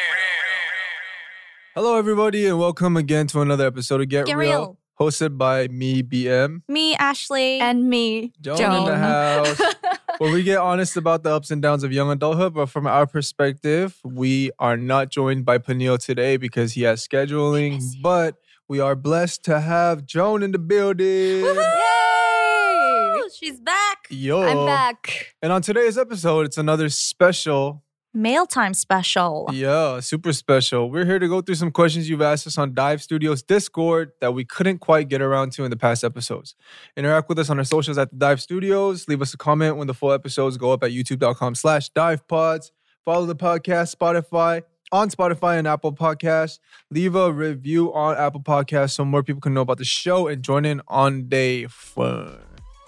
Hello, everybody, and welcome again to another episode of Get Real, hosted by me, BM. Me, Ashley. And me, Joan in the house. Where we get honest about the ups and downs of young adulthood, but from our perspective, we are not joined by Peniel today because he has scheduling, but we are blessed to have Joan in the building. Yay! She's back. Yo. I'm back. And on today's episode, it's another special. Mail time special. Yeah, super special. We're here to go through some questions you've asked us on Dive Studios Discord that we couldn't quite get around to in the past episodes. Interact with us on our socials at the Dive Studios. Leave us a comment when the full episodes go up at youtube.com/divepods. Follow the podcast on Spotify and Apple Podcasts. Leave a review on Apple Podcasts so more people can know about the show and join in on day fun.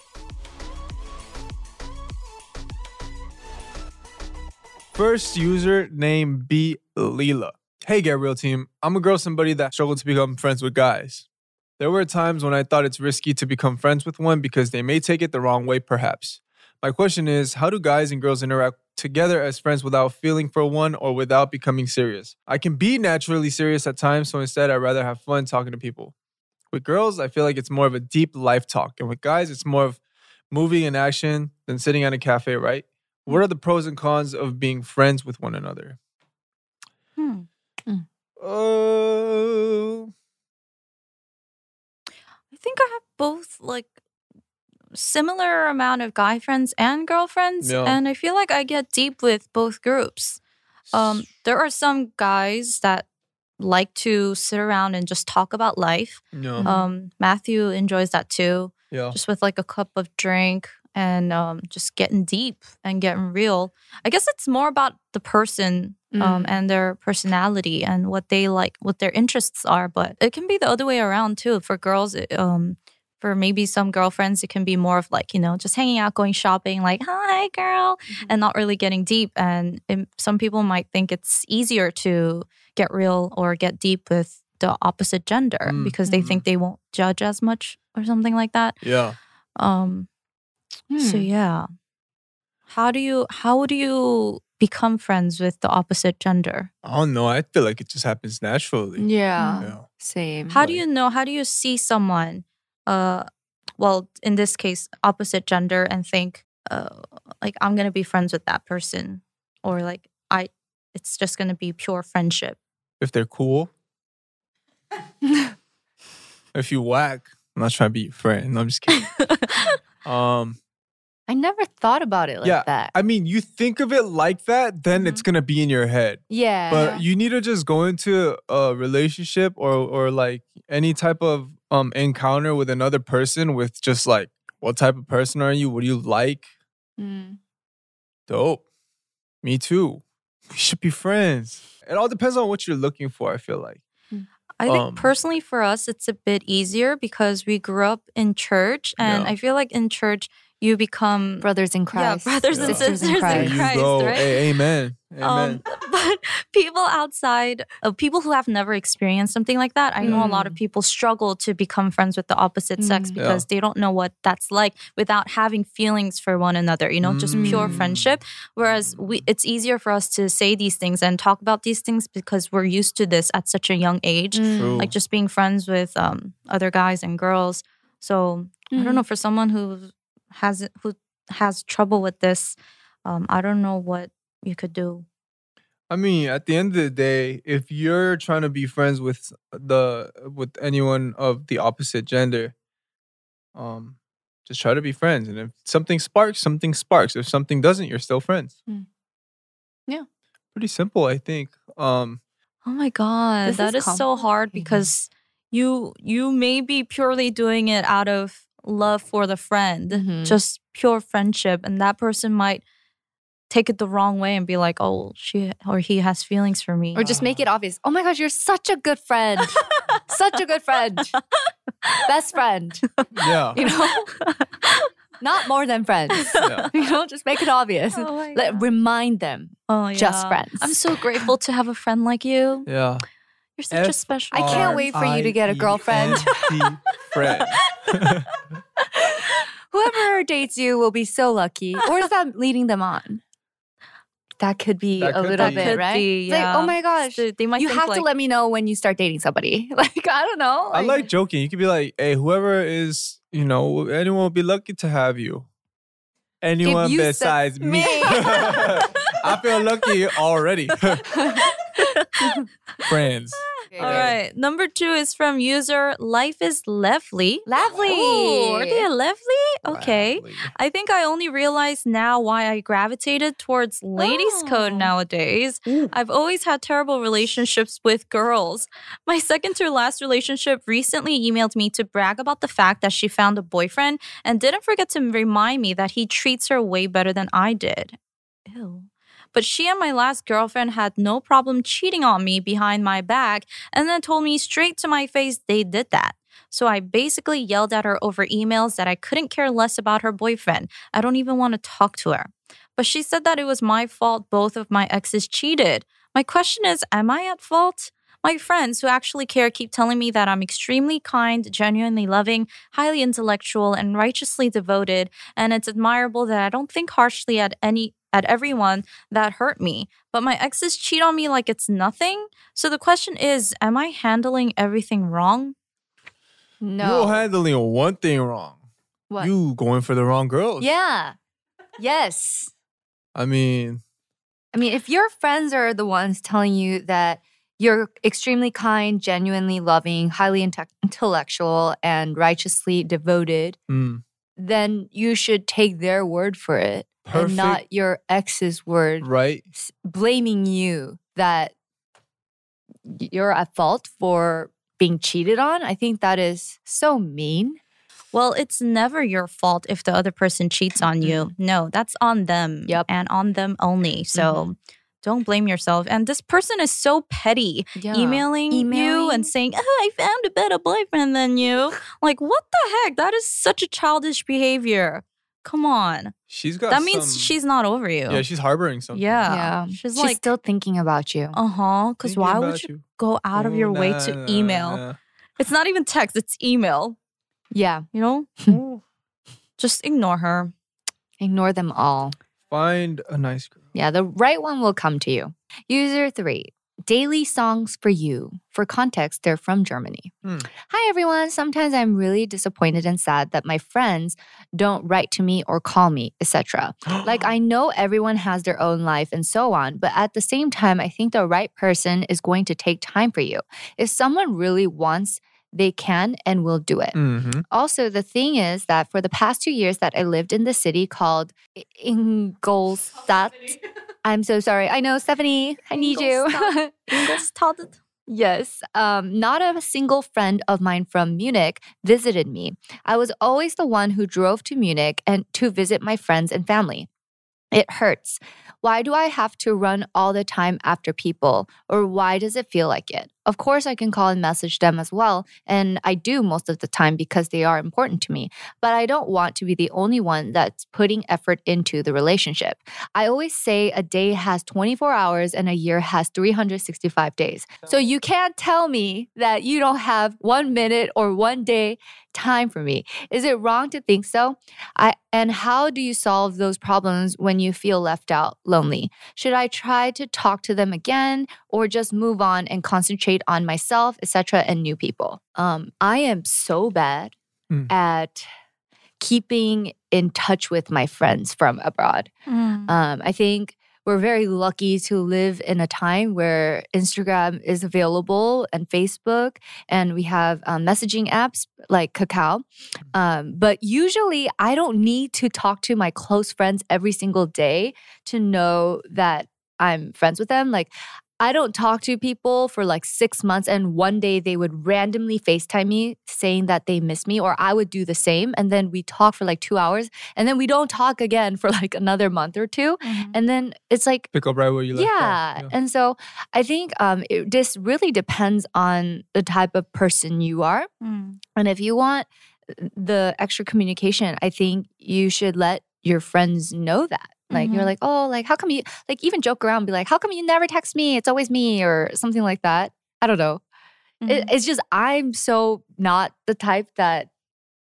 First user name B Leela. Hey, Get Real team. I'm a girl, somebody that struggled to become friends with guys. There were times when I thought it's risky to become friends with one because they may take it the wrong way, perhaps. My question is, how do guys and girls interact together as friends without feeling for one or without becoming serious? I can be naturally serious at times, so instead I'd rather have fun talking to people. With girls, I feel like it's more of a deep life talk. And with guys, it's more of moving and action than sitting at a cafe, right? What are the pros and cons of being friends with one another? I think I have both similar amount of guy friends and girlfriends. Yeah. And I feel like I get deep with both groups. There are some guys that like to sit around and just talk about life. Yeah. Matthew enjoys that too. Yeah. Just with a cup of drink and just getting deep and getting real. I guess it's more about the person and their personality and what they like, what their interests are. But it can be the other way around too. For girls, for maybe some girlfriends, it can be more of just hanging out, going shopping, hi, girl, and not really getting deep. And some people might think it's easier to get real or get deep with the opposite gender because they think they won't judge as much or something like that. Yeah. So yeah, how do you become friends with the opposite gender? I don't know. I feel like it just happens naturally. Yeah. Same. How do you know? How do you see someone, well, in this case, opposite gender, and think, I'm gonna be friends with that person, or it's just gonna be pure friendship? If they're cool. If you whack, I'm not trying to be your friend. No, I'm just kidding. I never thought about it like that. I mean, you think of it like that, then it's going to be in your head. Yeah. But you need to just go into a relationship or any type of encounter with another person with just what type of person are you? What do you like? Dope. Me too. We should be friends. It all depends on what you're looking for, I feel like. I think personally for us, it's a bit easier because we grew up in church. And I feel like in church, you become brothers in Christ. Yeah, brothers and sisters in Christ, There you go. right? Hey, amen. Amen. But people outside, people who have never experienced something like that, I know a lot of people struggle to become friends with the opposite sex because they don't know what that's like without having feelings for one another, just pure friendship. Whereas it's easier for us to say these things and talk about these things because we're used to this at such a young age, like just being friends with other guys and girls. So I don't know, for someone who has trouble with this, I don't know what you could do. I mean, at the end of the day, if you're trying to be friends with anyone of the opposite gender, just try to be friends. And if something sparks, something sparks. If something doesn't, you're still friends. Yeah. Pretty simple, I think. Oh my God, that is so hard because you may be purely doing it out of love for the friend, just pure friendship, and that person might take it the wrong way and be like, oh, she or he has feelings for me. Or just make it obvious. Oh my gosh, you're such a good friend. Such a good friend. Best friend. Yeah. Not more than friends. Yeah. Just make it obvious. Remind them. Oh, yeah. Just friends. I'm so grateful to have a friend like you. Yeah. You're such a special I can't wait for you to get a girlfriend. Friend. Whoever dates you will be so lucky. Or is that leading them on? that could be That a could little be. bit, Could right? be, It's like, yeah. oh my gosh, They might you think have like, to let me know when you start dating somebody. Like, I don't know. I like joking. You could be like, hey, whoever is, anyone will be lucky to have you. Anyone you besides me. me. I feel lucky already. Friends. All right. Number 2 is from user Life is Lovely. Lovely. Ooh, are they lovely? Okay. Lovely. I think I only realized now why I gravitated towards ladies' code nowadays. I've always had terrible relationships with girls. My second to last relationship recently emailed me to brag about the fact that she found a boyfriend and didn't forget to remind me that he treats her way better than I did. Ew. But she and my last girlfriend had no problem cheating on me behind my back and then told me straight to my face they did that. So I basically yelled at her over emails that I couldn't care less about her boyfriend. I don't even want to talk to her. But she said that it was my fault both of my exes cheated. My question is, am I at fault? My friends who actually care keep telling me that I'm extremely kind, genuinely loving, highly intellectual, and righteously devoted, and it's admirable that I don't think harshly at everyone that hurt me. But my exes cheat on me like it's nothing. So the question is, am I handling everything wrong? No. You're handling one thing wrong. What? You going for the wrong girls. Yeah. Yes. I mean, if your friends are the ones telling you that you're extremely kind, genuinely loving, highly intellectual, and righteously devoted, then you should take their word for it perfect. and not your ex's word Right. blaming you that you're at fault for being cheated on. I think that is so mean. Well, it's never your fault if the other person cheats on you. No, that's on them. Yep. And on them only. So don't blame yourself. And this person is so petty, emailing you and saying, oh, I found a better boyfriend than you. Like, what the heck? That is such a childish behavior. Come on. That means she's not over you. Yeah, she's harboring something. Yeah. She's like, still thinking about you. Because Thinking why would about you go out of your way to email? It's not even text, it's email. Yeah. You know? Just ignore her. Ignore them all. Find a nice girl. Yeah, the right one will come to you. User 3, Daily Songs for You. For context, they're from Germany. Hi, everyone. Sometimes I'm really disappointed and sad that my friends don't write to me or call me, etc. Like, I know everyone has their own life and so on, but at the same time, I think the right person is going to take time for you. If someone really wants, they can and will do it. Also, the thing is that for the past 2 years that I lived in the city called Ingolstadt, I'm so sorry. I know, Stephanie, I need you. Ingolstadt. Yes. Not a single friend of mine from Munich visited me. I was always the one who drove to Munich and to visit my friends and family. It hurts. Why do I have to run all the time after people? Or why does it feel like it? Of course, I can call and message them as well. And I do most of the time because they are important to me. But I don't want to be the only one that's putting effort into the relationship. I always say a day has 24 hours and a year has 365 days. So you can't tell me that you don't have 1 minute or 1 day time for me. Is it wrong to think so? And how do you solve those problems when you feel left out, lonely? Should I try to talk to them again or just move on and concentrate on myself, etc., and new people? I am so bad at keeping in touch with my friends from abroad. I think we're very lucky to live in a time where Instagram is available and Facebook, and we have messaging apps like Kakao. But usually I don't need to talk to my close friends every single day to know that I'm friends with them. Like, I don't talk to people for like 6 months and one day they would randomly FaceTime me saying that they miss me, or I would do the same. And then we talk for like 2 hours and then we don't talk again for like another month or two. And then it's like, pick up right where you left off. yeah. And so I think this really depends on the type of person you are. And if you want the extra communication, I think you should let your friends know that. Like, you're like, oh, like, how come you, like, even joke around, be like, how come you never text me? It's always me, or something like that. I don't know. It's just, I'm so not the type that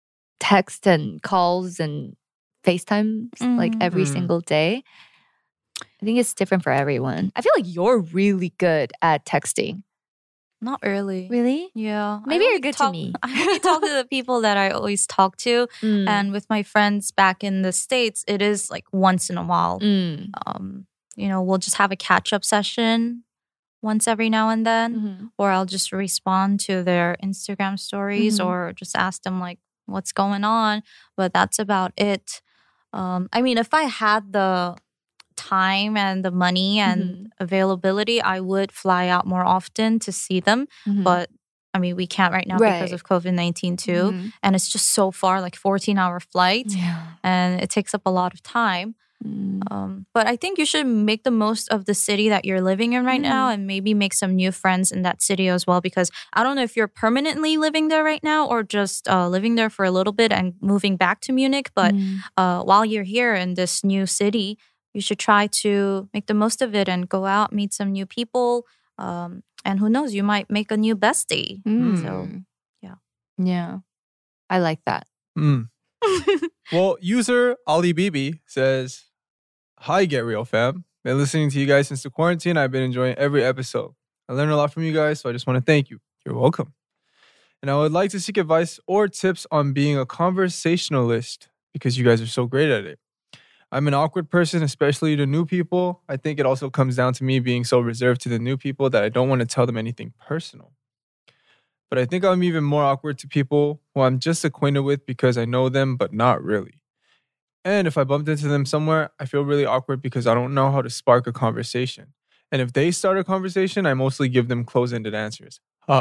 texts and calls and FaceTimes like every single day. I think it's different for everyone. I feel like you're really good at texting. Not really. Really? Yeah. Maybe I you're only good to talk- me. I only talk to the people that I always talk to. Mm. And with my friends back in the States, it is like once in a while. Mm. We'll just have a catch-up session once every now and then. Mhm. Or I'll just respond to their Instagram stories Mhm. or just ask them like what's going on. But that's about it. If I had the time and the money and availability, I would fly out more often to see them. Mhm. But we can't right now because Right. of COVID-19 too. Mhm. And it's just so far, like 14-hour flight. Yeah. And it takes up a lot of time. Mm. But I think you should make the most of the city that you're living in right now and maybe make some new friends in that city as well. Because I don't know if you're permanently living there right now or just living there for a little bit and moving back to Munich. But while you're here in this new city, you should try to make the most of it and go out, meet some new people. And who knows, you might make a new bestie. Mm. So, yeah. Yeah. I like that. Mm. Well, user Ali Bibi says, "Hi, Get Real fam. Been listening to you guys since the quarantine. I've been enjoying every episode. I learned a lot from you guys, so I just want to thank you. You're welcome. And I would like to seek advice or tips on being a conversationalist because you guys are so great at it. I'm an awkward person, especially to new people. I think it also comes down to me being so reserved to the new people that I don't want to tell them anything personal. But I think I'm even more awkward to people who I'm just acquainted with because I know them, but not really. And if I bumped into them somewhere, I feel really awkward because I don't know how to spark a conversation. And if they start a conversation, I mostly give them close-ended answers.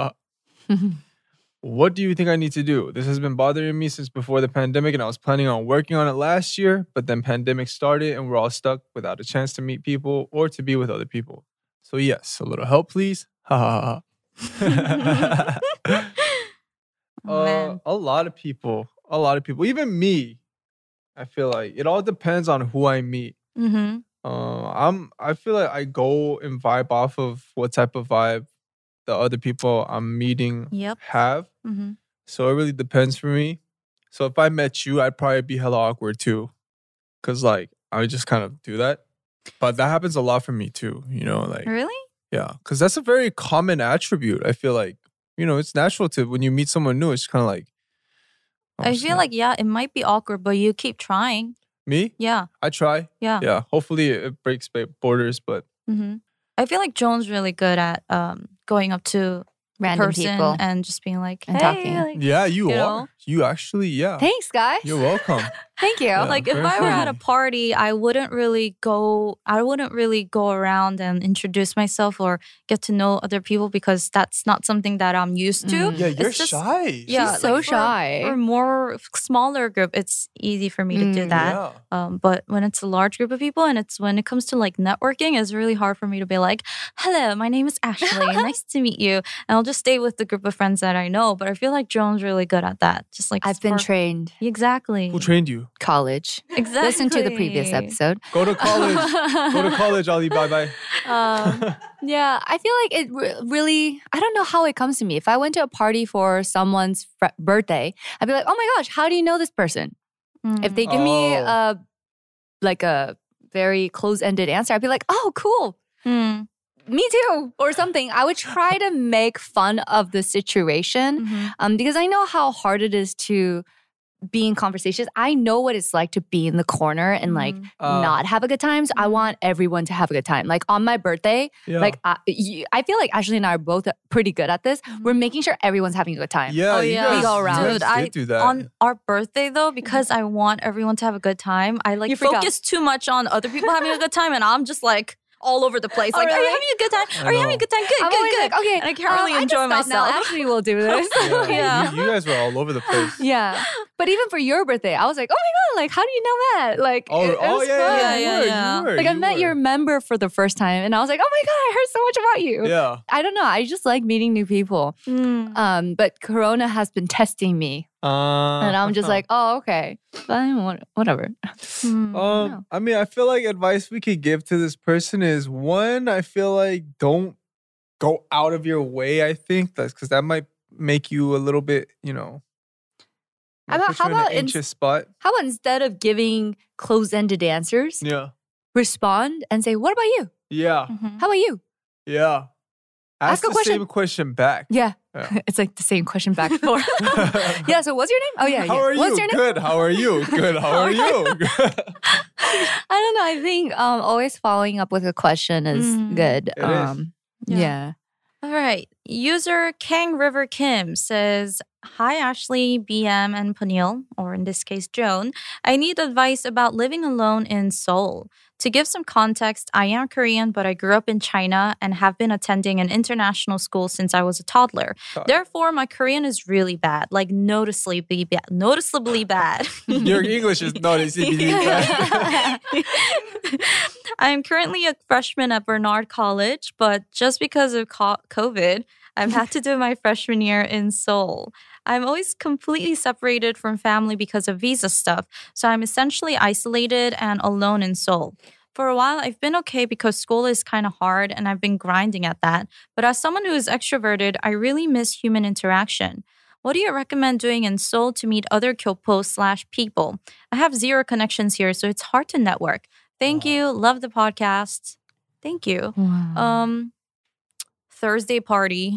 What do you think I need to do? This has been bothering me since before the pandemic, and I was planning on working on it last year, but then pandemic started and we're all stuck without a chance to meet people or to be with other people. So yes, a little help, please. Ha ha ha. Man. A lot of people, even me. I feel like it all depends on who I meet. Mm-hmm. I feel like I go and vibe off of what type of vibe the other people I'm meeting Yep. have. Mm-hmm. So it really depends for me. So if I met you, I'd probably be hella awkward too. Cause like I would just kind of do that. But that happens a lot for me too, like Really? yeah. Cause that's a very common attribute. I feel like, it's natural to when you meet someone new, it's kind of like oh, I feel snap. like, yeah, it might be awkward, but you keep trying. Me? Yeah. I try. Yeah. Yeah. Hopefully it breaks borders, but Mm-hmm. I feel like Joan's really good at going up to Random person people. and just being like, And hey, talking. like, yeah, you You are. know? You actually, yeah. Thanks, guys. You're welcome. Thank you. Yeah. like if very I were at a funny. party, I wouldn't really go around and introduce myself or get to know other people because that's not something that I'm used to. Mm. Yeah, you're It's just- shy. Yeah, She's so like shy. For more smaller group, it's easy for me to do Mm. that. Yeah. But when it's a large group of people and when it comes to like networking, it's really hard for me to be like, hello, my name is Ashley. Nice to meet you. And I'll just stay with the group of friends that I know. But I feel like Joan's really good at that. Just like I've been spark- trained Exactly. Who trained you? college. Exactly. Listen to the previous episode. Go to college. Go to college, Ali. Bye-bye. Yeah, I feel like it really, I don't know how it comes to me. If I went to a party for someone's birthday, I'd be like, oh my gosh, how do you know this person? If they give me Oh. a very close-ended answer, I'd be like, oh, cool. Mm. Me too, or something. I would try to make fun of the situation Mhm. because I know how hard it is to be in conversations. I know what it's like to be in the corner and like Mhm. not have a good time. So I want everyone to have a good time. Like on my birthday, Yeah. like I feel like Ashley and I are both pretty good at this. We're making sure everyone's having a good time. yeah, Oh, you yeah. guys, We go around. you Dude, guys I did do that. on our birthday though, because I want everyone to have a good time. I like You freak out. focus too much on other people having a good time, and I'm just like all over the place. Oh, Like, are you really? having a good time? I Are you having know. a good time? Good, I'm good, always good. like, okay, And I can't really I enjoy can stop now. myself. Ashley will do this. yeah, Yeah. You guys were all over the place. Yeah. But even for your birthday, I was like, oh my God, like, how do you know that? Like, Oh, it was yeah, fun. yeah, Yeah, you were, yeah. you were. Like, I you met were. your member for the first time, and I was like, oh my God, I heard so much about you. Yeah. I don't know. I just like meeting new people. Mm. But Corona has been testing me. And I'm just like, oh, okay. Fine, whatever. Mm. I mean, I feel like advice we could give to this person is one, I feel like don't go out of your way. I think that's because that might make you a little bit, How put you in about an anxious spot. How about instead of giving close-ended answers, Yeah. respond and say, what about you? Yeah. Mhm. How about you? Yeah. Ask Ask a the question. same question back. Yeah. Yeah. It's like the same question back and forth. Yeah, so what's your name? Oh, yeah. How yeah. are What's you? your name? Good. How are you? Good. How are you? I don't know. I think always following up with a question is good. It is. Yeah. All right. User Kang River Kim says, "Hi, Ashley, BM, and Peniel, or in this case, Joan. I need advice about living alone in Seoul. To give some context, I am Korean, but I grew up in China and have been attending an international school since I was a toddler. Therefore, my Korean is really bad, like noticeably bad. Your English is noticeably bad. I am currently a freshman at Bernard College, but just because of COVID, I've had to do my freshman year in Seoul. I'm always completely separated from family because of visa stuff, so I'm essentially isolated and alone in Seoul. For a while, I've been okay because school is kind of hard and I've been grinding at that. But as someone who is extroverted, I really miss human interaction. What do you recommend doing in Seoul to meet other Kyopo/people? I have zero connections here, so it's hard to network. Thank you. Love the podcast. Thank you. Wow. Thursday party.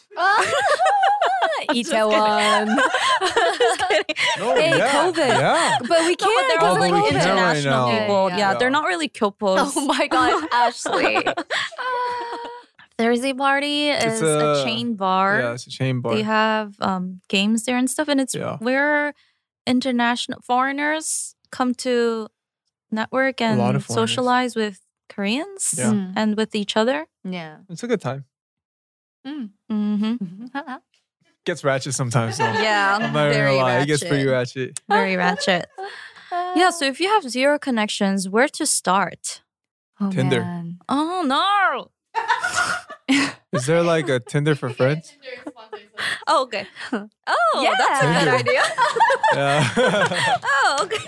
Itaewon. No, Hey, yeah, COVID. Yeah. But we No, but can't they're because all of like we COVID. can't right international now. people. Yeah. Yeah, they're not really Kyopos. Oh my God, Ashley. Thursday party is a chain bar. Yeah, it's a chain bar. They have games there and stuff, and it's Yeah. where international foreigners come to network A lot and of foreigners. socialize with Koreans Yeah. and with each other. Yeah. It's a good time. Mm-hmm. Gets ratchet sometimes though. Yeah, I'm not very gonna lie. ratchet. It gets pretty ratchet. Very ratchet. Yeah, so if you have zero connections, where to start? Oh, Tinder. man. Oh no! Is there like a Tinder for friends? Oh, okay. Oh, Yeah. that's a good Tinder. idea. Yeah. Oh, okay.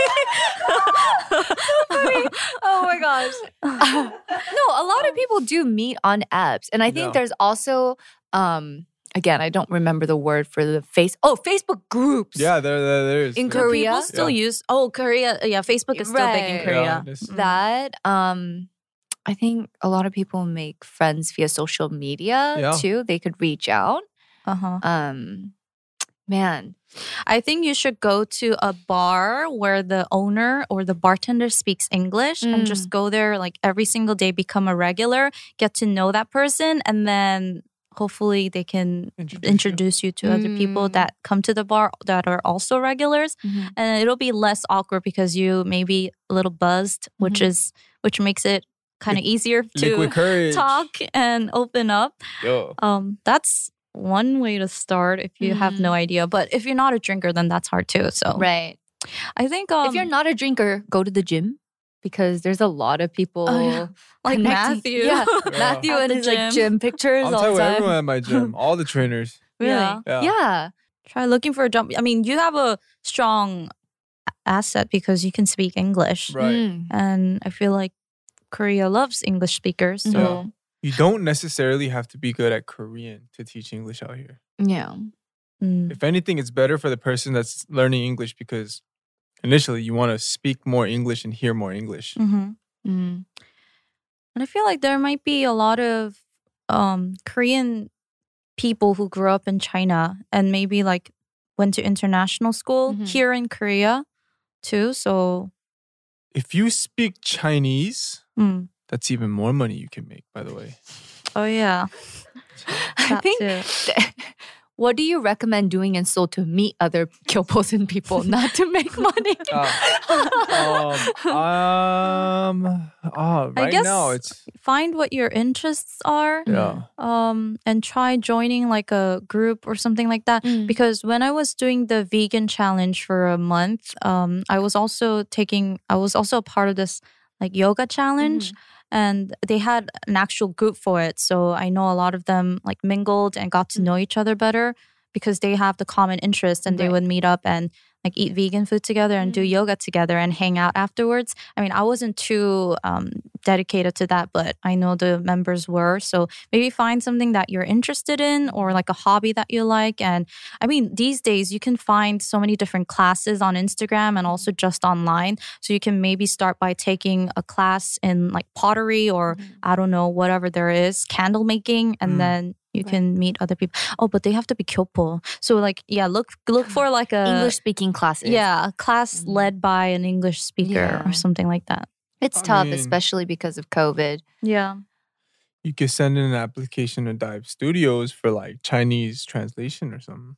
Oh my gosh. No, a lot of people do meet on apps. And I think Yeah. there's also again, I don't remember the word for the Facebook groups. Yeah, there is. In There- Korea? People still Yeah. use Korea. Yeah, Facebook is still big in Right. Korea. Yeah, it is. That I think a lot of people make friends via social media Yeah. too. They could reach out. Uh-huh. Man. I think you should go to a bar where the owner or the bartender speaks English and just go there like every single day, become a regular, get to know that person, and then hopefully they can introduce you to other people that come to the bar that are also regulars. Mhm. And it'll be less awkward because you may be a little buzzed, which makes it kind of easier Liquid to courage. talk and open up. Yo. That's one way to start if you have no idea. But if you're not a drinker, then that's hard too. So Right. I think If you're not a drinker, go to the gym because there's a lot of people like connecting- Matthew. Yeah, Yeah. Matthew At and the his like gym. gym pictures I'll all tell the time. everyone at my gym, all the trainers. Really? Yeah. Yeah. Try looking for a job. I mean, you have a strong asset because you can speak English. Right. Mm. And I feel like Korea loves English speakers. So Yeah. You don't necessarily have to be good at Korean to teach English out here. Yeah. mm, If anything, it's better for the person that's learning English because initially you want to speak more English and hear more English. mhm. Mm. And I feel like there might be a lot of Korean people who grew up in China and maybe like went to international school Mhm. here in Korea too. So If you speak Chinese, mm. that's even more money you can make, by the way. Oh yeah. I That think. too. What do you recommend doing in Seoul to meet other Kyoposen people, not to make money? Right guess- now it's Find what your interests are. yeah. And try joining like a group or something like that. Mm. Because when I was doing the vegan challenge for a month, I was also a part of this like yoga challenge. And they had an actual group for it. So I know a lot of them like mingled and got to know each other better because they have the common interest and they Right. would meet up and like eat vegan food together and do yoga together and hang out afterwards. I mean, I wasn't too dedicated to that, but I know the members were. So maybe find something that you're interested in or like a hobby that you like. And I mean, these days you can find so many different classes on Instagram and also just online. So you can maybe start by taking a class in like pottery or I don't know, whatever there is, candle making, and then you can meet other people. Oh, but they have to be kyopo. So like, yeah, look for like a English speaking classes. Yeah, a class led by an English speaker or something like that. It's tough, especially because of COVID. Yeah. You could send in an application to Dive Studios for like Chinese translation or something.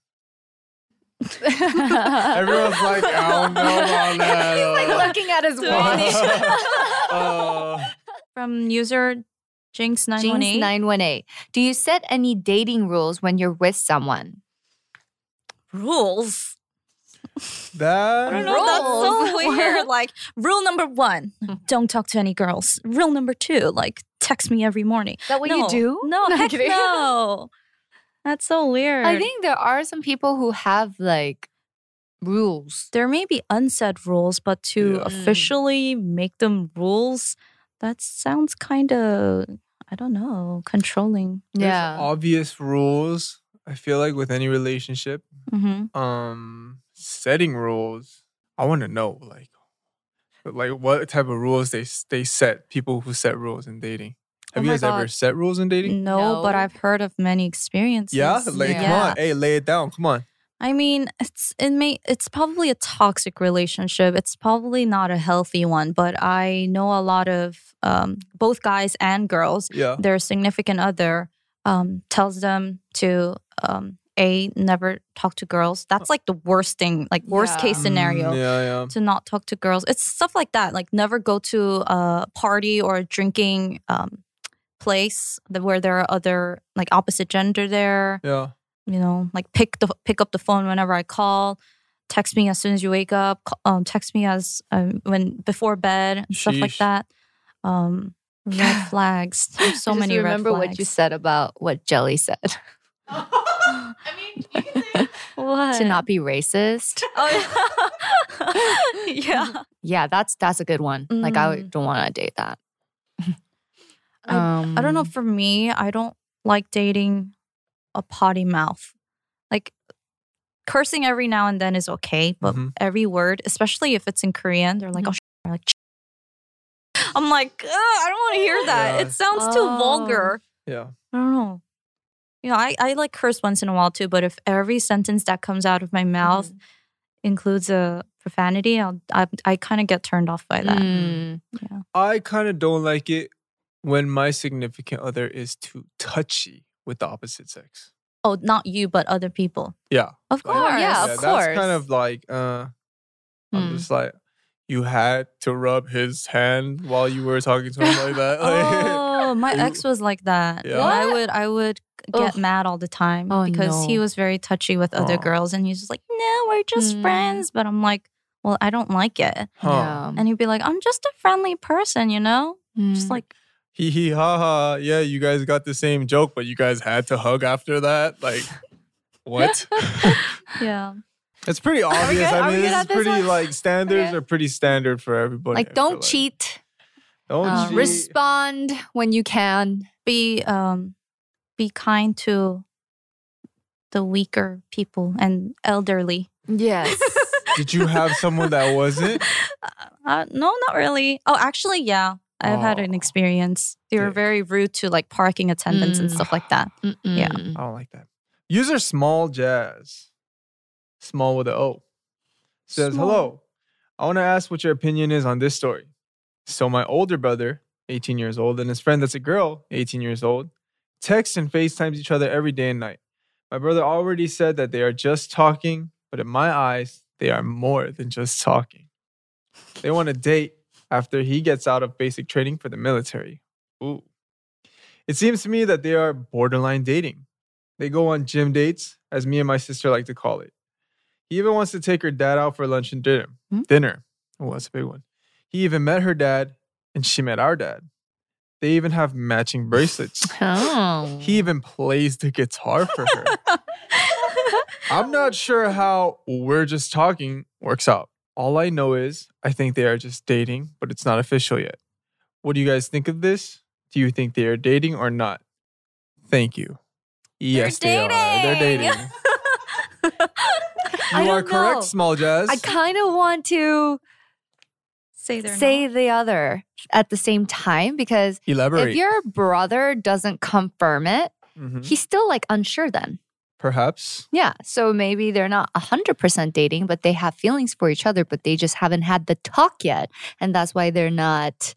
Everyone's like, I don't know about that. He's like looking at his watch. From user Jinx918. Jinx918. Do you set any dating rules when you're with someone? Rules? That I don't know. That's so weird. Like, rule number 1, don't talk to any girls. Rule number 2, like, text me every morning. Is that what you do? No, heck no. That's so weird. I think there are some people who have like rules. There may be unsaid rules, but to officially make them rules, that sounds kind of, I don't know, controlling. There's obvious rules. I feel like with any relationship, setting rules. I want to know like what type of rules they set. People who set rules in dating. Have you guys ever set rules in dating? No, but I've heard of many experiences. Yeah, like come on, hey, lay it down. Come on. I mean, it's probably a toxic relationship. It's probably not a healthy one, but I know a lot of both guys and girls. Yeah. Their significant other tells them to never talk to girls. That's like the worst thing, like worst case scenario. To not talk to girls. It's stuff like that. Like never go to a party or a drinking place where there are other like opposite gender there. Yeah. You know, like pick up the phone whenever I call. Text me as soon as you wake up. Text me as before bed and stuff like that. Red flags. There's so many red flags. Remember what you said about what Jelly said. I mean, you can say What? To not be racist. Oh yeah. Yeah. Yeah, that's a good one. Like I don't want to date that. I don't know. For me, I don't like dating a potty mouth. Like cursing every now and then is okay, but every word, especially if it's in Korean, they're like, oh, like. I'm like, I don't want to hear that. Yeah. It sounds too vulgar. Yeah. I don't know. You know, I like curse once in a while too, but if every sentence that comes out of my mouth includes a profanity, I kind of get turned off by that. Yeah. I kind of don't like it when my significant other is too touchy with the opposite sex. Oh, not you, but other people. Yeah. Of course. yeah, of course. That's kind of like, I'm just like, you had to rub his hand while you were talking to him like that. Oh, my ex was like that. Yeah. I would get mad all the time because he was very touchy with other girls, and he's just like, "No, we're just friends." But I'm like, "Well, I don't like it." Yeah. And he'd be like, "I'm just a friendly person, you know." Just like, hee hee ha ha. Yeah, you guys got the same joke, but you guys had to hug after that. Like, what? yeah. It's pretty obvious. I mean, this is pretty one? like standards are pretty standard for everybody. Like, don't cheat. Don't cheat. Respond when you can. Be kind to the weaker people and elderly. Yes. Did you have someone that wasn't? No, not really. Oh, actually, yeah. I've had an experience. They were very rude to like parking attendants and stuff like that. Yeah. I don't like that. User Small Jazz. Small with an O. Says, hello. I want to ask what your opinion is on this story. So my older brother, 18 years old, and his friend that's a girl, 18 years old, text and FaceTimes each other every day and night. My brother already said that they are just talking, but in my eyes, they are more than just talking. They want to date after he gets out of basic training for the military. Ooh. It seems to me that they are borderline dating. They go on gym dates, as me and my sister like to call it. He even wants to take her dad out for lunch and dinner. Oh, that's a big one. He even met her dad, and she met our dad. They even have matching bracelets. Oh. He even plays the guitar for her. I'm not sure how we're just talking works out. All I know is I think they are just dating, but it's not official yet. What do you guys think of this? Do you think they are dating or not? Thank you. Yes, they are. They're dating. I You are don't correct, know. Small Jazz. I kind of want to Say they're say not. the other at the same time because Elaborate. if your brother doesn't confirm it, Mhm. he's still like unsure then. Perhaps. Yeah. So maybe they're not 100% dating, but they have feelings for each other, but they just haven't had the talk yet. And that's why they're not,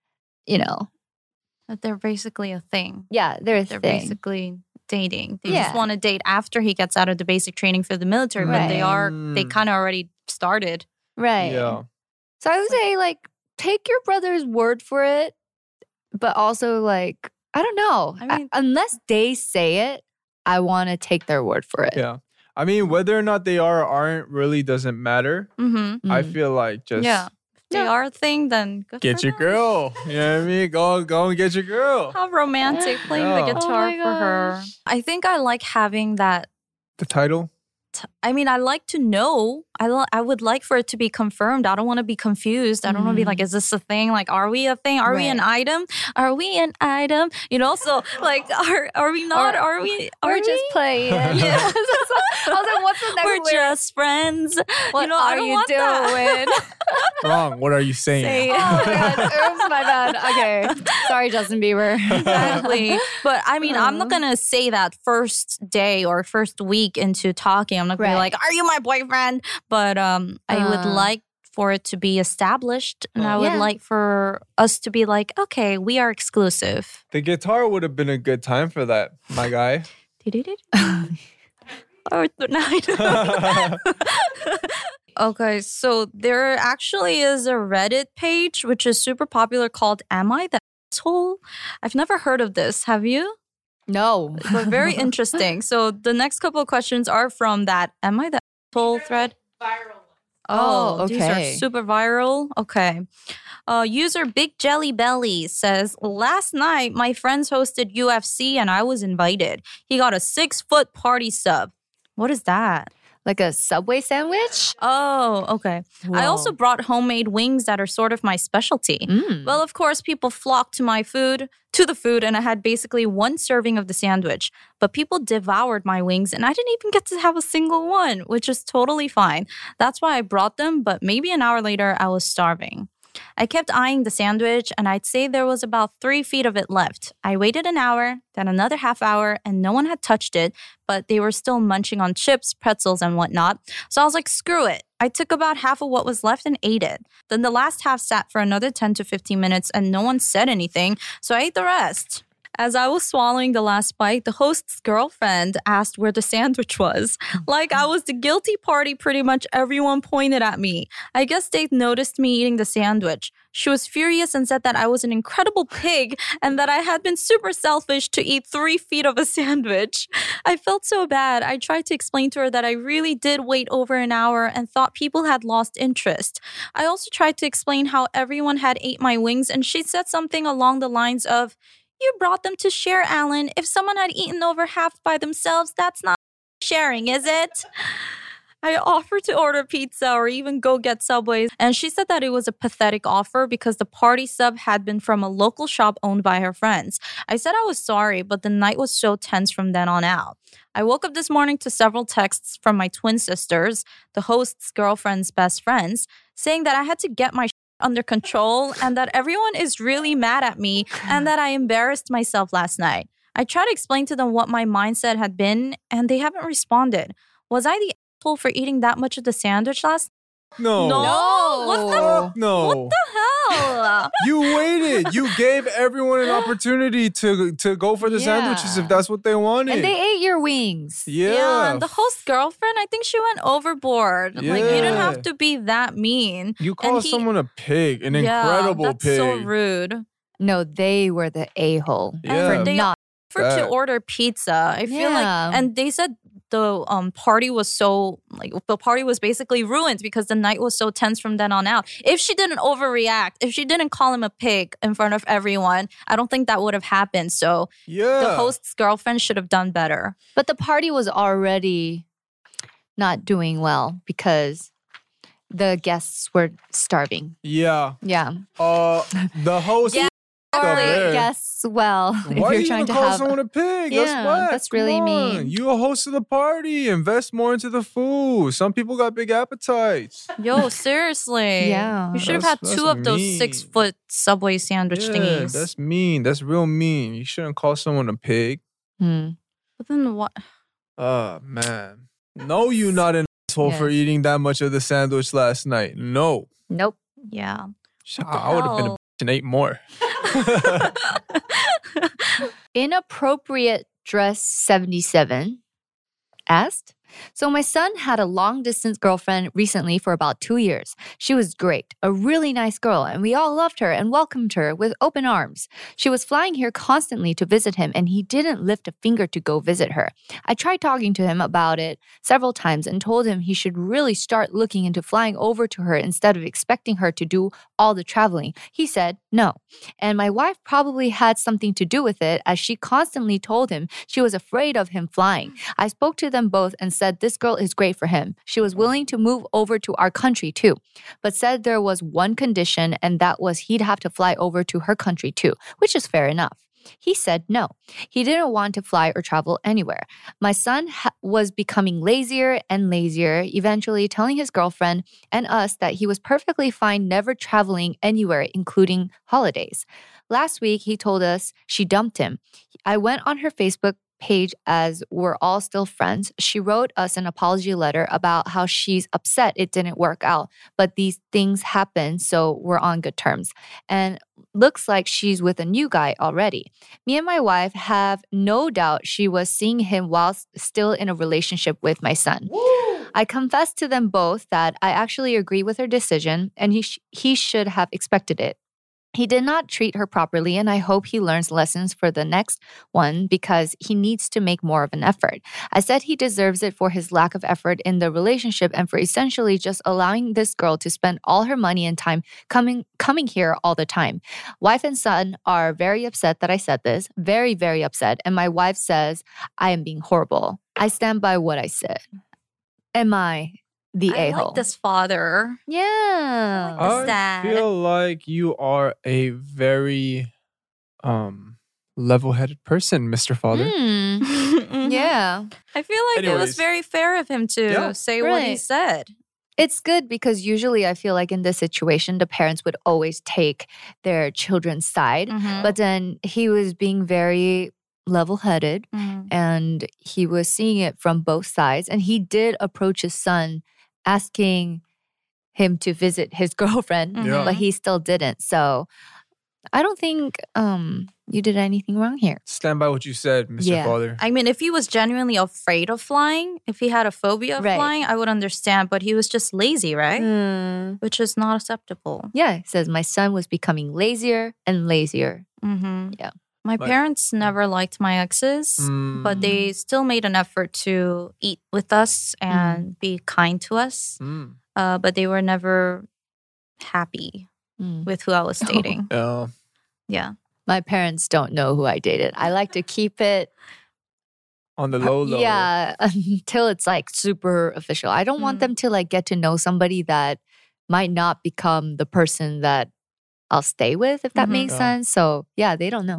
That they're basically a thing. yeah, they're a They're thing. basically dating. They Yeah. just want to date after he gets out of the basic training for the military, but they Right. kind of already started. Right. Yeah. So I would say, like, take your brother's word for it, but also, like, I don't know. I mean- Unless they say it, I want to take their word for it. Yeah. I mean, whether or not they are or aren't really doesn't matter. Mm-hmm. I Mm. feel like just Yeah. If they Yeah. are a thing, then good get for your them. girl. You know what I mean? Go and get your girl. How romantic playing Yeah. the guitar Oh my for her. gosh. I think I like having that. The title? I mean, I like to know. I would like for it to be confirmed. I don't want to be confused. I don't want to be like, is this a thing? Like, are we a thing? Are we an item? Are we an item? So like, are we not? Are we? Are We're we? just playing. Yeah. I was like, what's the next We're lyric? just friends. What I are don't you want that. doing? Wrong. What are you saying? Say- Oh my god. Oops, my bad. Okay. Sorry, Justin Bieber. Exactly. But I mean, I'm not gonna say that first day or first week into talking. I'm not gonna be Right. like, "Are you my boyfriend?" But I would like for it to be established, and I would Yeah. like for us to be like, "Okay, we are exclusive." The guitar would have been a good time for that, my guy. Or tonight. Okay, so there actually is a Reddit page which is super popular called "Am I the Asshole?" I've never heard of this. Have you? No. But very interesting. So the next couple of questions are from that "Am I the Asshole?" thread. Viral. Oh, These are okay. super viral. Okay. User Big Jelly Belly says, last night my friends hosted UFC and I was invited. He got a 6-foot party sub. What is that? Like a Subway sandwich? Oh, okay. I also Whoa. brought homemade wings that are sort of my specialty. Mm. Well, of course, people flocked to the food, and I had basically one serving of the sandwich. But people devoured my wings, and I didn't even get to have a single one, which is totally fine. That's why I brought them, but maybe an hour later, I was starving. I kept eyeing the sandwich, and I'd say there was about 3 feet of it left. I waited an hour, then another half hour, and no one had touched it, but they were still munching on chips, pretzels, and whatnot. So I was like, screw it. I took about half of what was left and ate it. Then the last half sat for another 10 to 15 minutes, and no one said anything, so I ate the rest. As I was swallowing the last bite, the host's girlfriend asked where the sandwich was. Like I was the guilty party, pretty much everyone pointed at me. I guess they noticed me eating the sandwich. She was furious and said that I was an incredible pig and that I had been super selfish to eat 3 feet of a sandwich. I felt so bad. I tried to explain to her that I really did wait over an hour and thought people had lost interest. I also tried to explain how everyone had ate my wings, and she said something along the lines of, you brought them to share, Alan. If someone had eaten over half by themselves, that's not sharing, is it? I offered to order pizza or even go get Subways, and she said that it was a pathetic offer because the party sub had been from a local shop owned by her friends. I said I was sorry, but the night was so tense from then on out. I woke up this morning to several texts from my twin sisters, the host's girlfriend's best friends, saying that I had to get my under control and that everyone is really mad at me and that I embarrassed myself last night. I tried to explain to them what my mindset had been and they haven't responded. Was I the asshole for eating that much of the sandwich last No. No. What the Fuck no. What the hell? You waited. You gave everyone an opportunity to go for the sandwiches if that's what they wanted. And they ate your wings. yeah. And the host girlfriend, I think she went overboard. Like, you didn't have to be that mean. You call he- someone a pig, an Yeah, incredible that's pig. so rude. No, they were the a-hole. Yeah. For They not. For to That- order pizza. I feel like, Yeah. and they said the party was so, like, the party was basically ruined because the night was so tense from then on out. If she didn't overreact, if she didn't call him a pig in front of everyone, I don't think that would have happened. So Yeah. the host's girlfriend should have done better. But the party was already not doing well because the guests were starving. Yeah. Yeah. The host. Yeah. up there. Guess well. Why if you're are you trying gonna to call have someone a pig? Yeah, that's whack. that's Come really on. mean. You a host of the party. Invest more into the food. Some people got big appetites. Yo, seriously. Yeah. You should have That's- had two that's of those mean. 6-foot Subway sandwich Yeah, thingies. that's mean. That's real mean. You shouldn't call someone a pig. Hmm. But then what? Oh man. No, you not an asshole for Yes. eating that much of the sandwich last night. No. Nope. Yeah. I would have been a hell? bitch and ate more. Inappropriate dress 77 asked. So my son had a long distance girlfriend recently for about 2 years. She was great, a really nice girl, and we all loved her and welcomed her with open arms. She was flying here constantly to visit him, and he didn't lift a finger to go visit her. I tried talking to him about it several times and told him he should really start looking into flying over to her instead of expecting her to do all the traveling. He said no. And my wife probably had something to do with it, as she constantly told him she was afraid of him flying. I spoke to them both and said this girl is great for him. She was willing to move over to our country too, but said there was one condition, and that was he'd have to fly over to her country too, which is fair enough. He said no. He didn't want to fly or travel anywhere. My son was becoming lazier and lazier, eventually telling his girlfriend and us that he was perfectly fine never traveling anywhere, including holidays. Last week, he told us she dumped him. I went on her Facebook page, as we're all still friends. She wrote us an apology letter about how she's upset it didn't work out, but these things happen, so we're on good terms. And looks like she's with a new guy already. Me and my wife have no doubt she was seeing him while still in a relationship with my son. I confessed to them both that I actually agree with her decision, and he should have expected it. He did not treat her properly, and I hope he learns lessons for the next one because he needs to make more of an effort. I said he deserves it for his lack of effort in the relationship and for essentially just allowing this girl to spend all her money and time coming here all the time. Wife and son are very upset that I said this, very, very upset, and my wife says I am being horrible. I stand by what I said. Am I the I a-hole? like this father. Yeah. What's I that? feel like you are a very level-headed person, Mr. Father. Mhm. Yeah. I feel like it was Anyways. very fair of him to Yeah. say what he Right. said. It's good because usually I feel like in this situation, the parents would always take their children's side. Mhm. But then he was being very level headed Mhm. and he was seeing it from both sides. And he did approach his son asking him to visit his girlfriend, Mhm. Yeah. but he still didn't. So I don't think you did anything wrong here. Stand by what you said, Mr. Yeah. Father. I mean, if he was genuinely afraid of flying, if he had a phobia of Right. flying, I would understand. But he was just lazy, right? Which is not acceptable. Yeah, it says my son was becoming lazier and lazier. Mm-hmm. Yeah. My But- parents never liked my exes, but they still made an effort to eat with us and be kind to us. Mm. But they were never happy Mm. with who I was dating. Yeah. Yeah. My parents don't know who I dated. I like to keep it On the low. yeah, until it's like super official. I don't want Mm. them to like get to know somebody that might not become the person that I'll stay with, if that Mhm. makes Yeah. sense. So yeah, they don't know.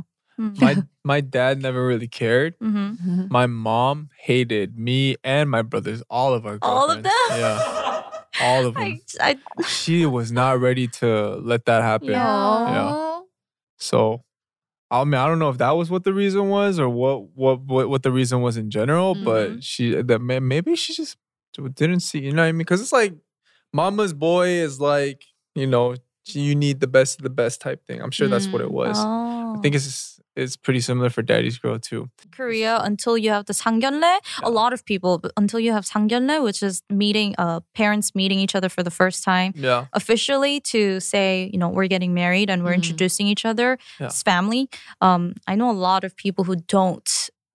My dad never really cared. Mm-hmm. My mom hated me and my brothers, all of our All of girlfriends. them? Yeah. All of them. I She was not ready to let that happen. Yeah. Aw. So, I mean, I don't know if that was what the reason was or what the reason was in general, but maybe she just didn't see, you know what I mean? Because it's like mama's boy is like, you know, you need the best of the best type thing. I'm sure that's what it was. I think it's pretty similar for daddy's girl too. Korea, until you have the 상견례, a lot of people, until you have 상견례, which is parents meeting each other for the first time, Yeah. officially to say, you know, we're getting married and we're introducing each other as family. I know a lot of people who don't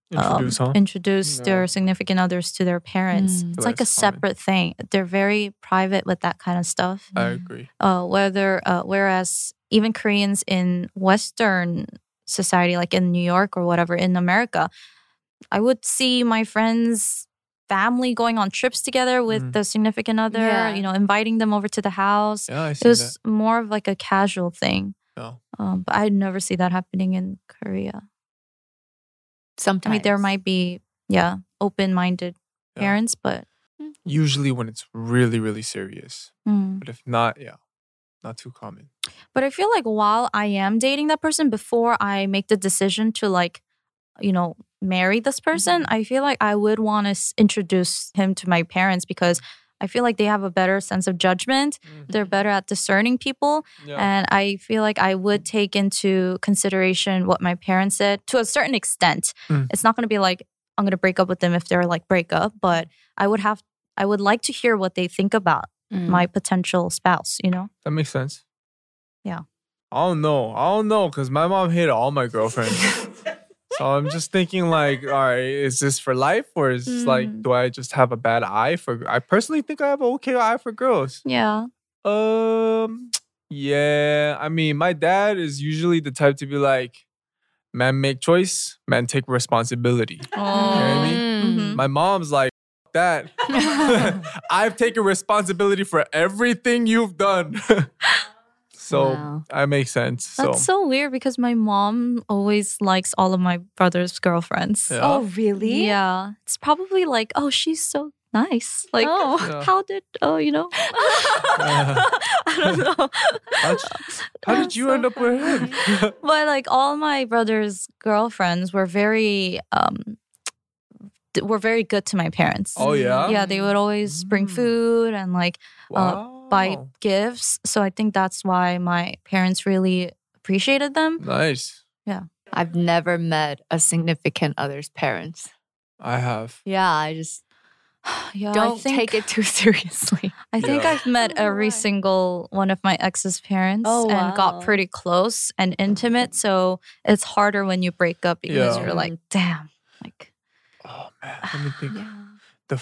introduce No. their significant others to their parents. Mm. It's like a That's common. separate thing. They're very private with that kind of stuff. I agree. Whereas even Koreans in Western society, like in New York or whatever, in America, I would see my friends' family going on trips together with the significant other, Yeah. inviting them over to the house. Yeah, I It see was that. more of like a casual thing. No. But I'd never see that happening in Korea. Sometimes. I mean, there might be, open-minded Yeah. parents, but Usually when it's really, really serious. mm. But if not, not too common. But I feel like while I am dating that person, before I make the decision to marry this person, I feel like I would want to introduce him to my parents because I feel like they have a better sense of judgment. They're better at discerning people. Yeah. And I feel like I would take into consideration what my parents said to a certain extent. It's not going to be like, I'm going to break up with them if they're like break up, but I would like to hear what they think about my potential spouse, That makes sense. Yeah. I don't know, because my mom hated all my girlfriends. So I'm just thinking like, all right, is this for life or is this like, do I just have a bad eye for? I personally think I have an okay eye for girls. Yeah. Yeah. I mean, my dad is usually the type to be like, man, make choice, man, take responsibility. Oh. You know what I mean? Mhm. My mom's like, that. I've taken responsibility for everything you've done. So Wow. that makes sense. That's so weird because my mom always likes all of my brother's girlfriends. Yeah. Oh, really? Yeah. It's probably like, oh, she's so nice. Like, Oh. Yeah. how did, I don't know. How did you end up with him? But like all my brother's girlfriends were very good to my parents. Oh, yeah? Yeah, they would always bring food and like buy Wow. gifts. So I think that's why my parents really appreciated them. Nice. I've never met a significant other's parents. I have. Yeah, I just Yeah, don't take it too seriously. I think Yeah. I've met every single one of my ex's parents Oh, and wow. got pretty close and intimate. So it's harder when you break up because Yeah. you're like, damn. Like, Oh man, let me think. Yeah.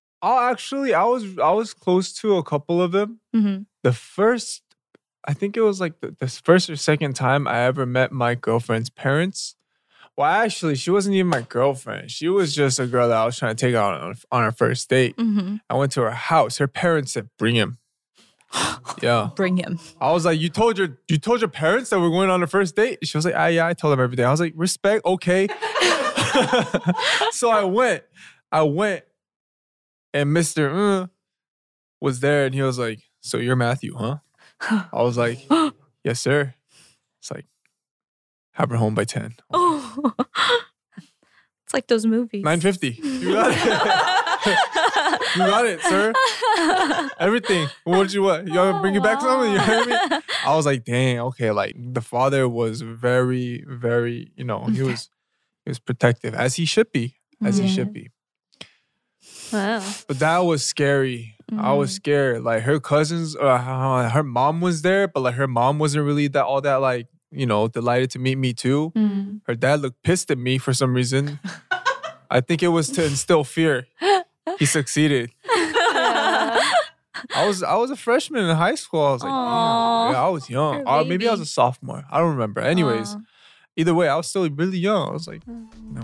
I was close to a couple of them. mhm. The first, I think it was like the first or second time I ever met my girlfriend's parents. Well, actually, she wasn't even my girlfriend. She was just a girl that I was trying to take out on our first date. Mhm. I went to her house. Her parents said, "Bring him." Yeah. Bring him. I was like, you told your parents that we're going on a first date? She was like, yeah, I told them everything. I was like, respect, okay. So I went, and Mr. Was there, and he was like, so you're Matthew, huh? I was like, yes, sir. It's like, have her home by 10. Oh. It's like those movies. 9:50. You got it. You got it, sir. Everything. What did you want? You want to bring it back something? You know what I mean? I was like, dang, okay. Like the father was very, very, he was protective, as he should be. As he should be. Wow. But that was scary. I was scared. Like her cousins, her mom was there, but like her mom wasn't really all that like, delighted to meet me too. Her dad looked pissed at me for some reason. I think it was to instill fear. He succeeded. I was a freshman in high school. I was like, Aw. yeah, I was young. Poor Maybe I was baby. a sophomore. I don't remember. Anyways, either way, I was still really young. I was like, no.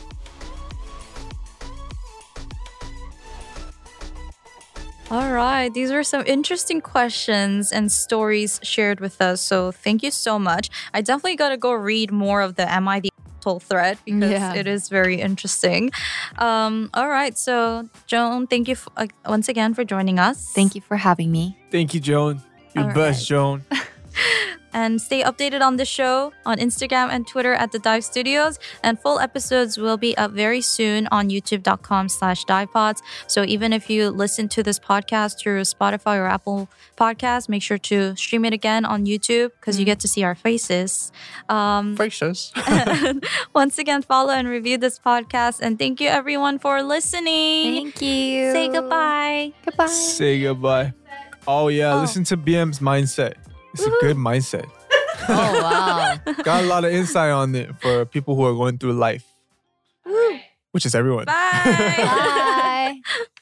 All right. These were some interesting questions and stories shared with us. So thank you so much. I definitely got to go read more of the Am I the Asshole thread because Yeah. it is very interesting. All right. So, Joan, thank you once again for joining us. Thank you for having me. Thank you, Joan. You're the All best, right. Joan. And stay updated on the show on Instagram and Twitter at The Dive Studios. And full episodes will be up very soon on youtube.com/divepods. So even if you listen to this podcast through Spotify or Apple Podcasts, make sure to stream it again on YouTube because you get to see our faces. Gracious. Once again, follow and review this podcast. And thank you everyone for listening. Thank you. Say goodbye. Goodbye. Say goodbye. Oh, yeah. Oh. Listen to BM's mindset. It's a good mindset. Oh, wow. Got a lot of insight on it for people who are going through life, which is everyone. Bye. Bye.